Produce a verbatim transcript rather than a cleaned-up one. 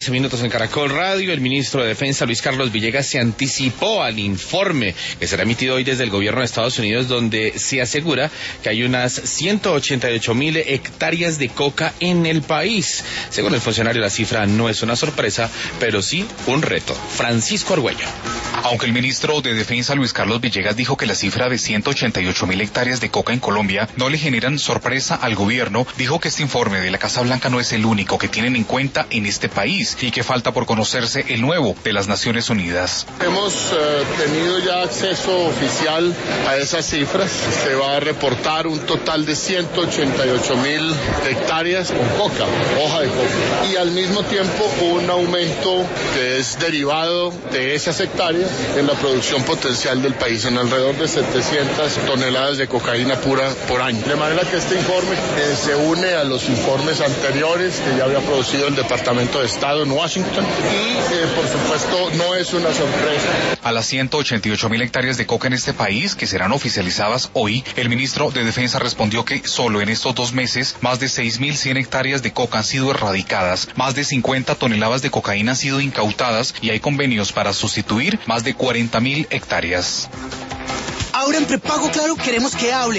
Minutos en Caracol Radio. El ministro de Defensa, Luis Carlos Villegas, se anticipó al informe que será emitido hoy desde el gobierno de Estados Unidos, donde se asegura que hay unas ciento ochenta y ocho mil hectáreas de coca en el país. Según el funcionario, la cifra no es una sorpresa, pero sí un reto. Francisco Argüello. Aunque el ministro de Defensa, Luis Carlos Villegas, dijo que la cifra de ciento ochenta y ocho mil hectáreas de coca en Colombia no le generan sorpresa al gobierno, dijo que este informe de la Casa Blanca no es el único que tienen en cuenta en este país y que falta por conocerse el nuevo de las Naciones Unidas. Hemos eh, tenido ya acceso oficial a esas cifras. Se va a reportar un total de ciento ochenta y ocho mil hectáreas con coca, hoja de coca, y al mismo tiempo un aumento que es derivado de esas hectáreas en la producción potencial del país, en alrededor de setecientas toneladas de cocaína pura por año. De manera que este informe eh, se une a los informes anteriores que ya había producido el Departamento de Estado en Washington y, eh, por supuesto, no es una sorpresa. A las ciento ochenta y ocho mil hectáreas de coca en este país, que serán oficializadas hoy, el ministro de Defensa respondió que solo en estos dos meses, más de seis mil cien hectáreas de coca han sido erradicadas, más de cincuenta toneladas de cocaína han sido incautadas y hay convenios para sustituir más de cuarenta mil hectáreas. Ahora en prepago Claro queremos que hable.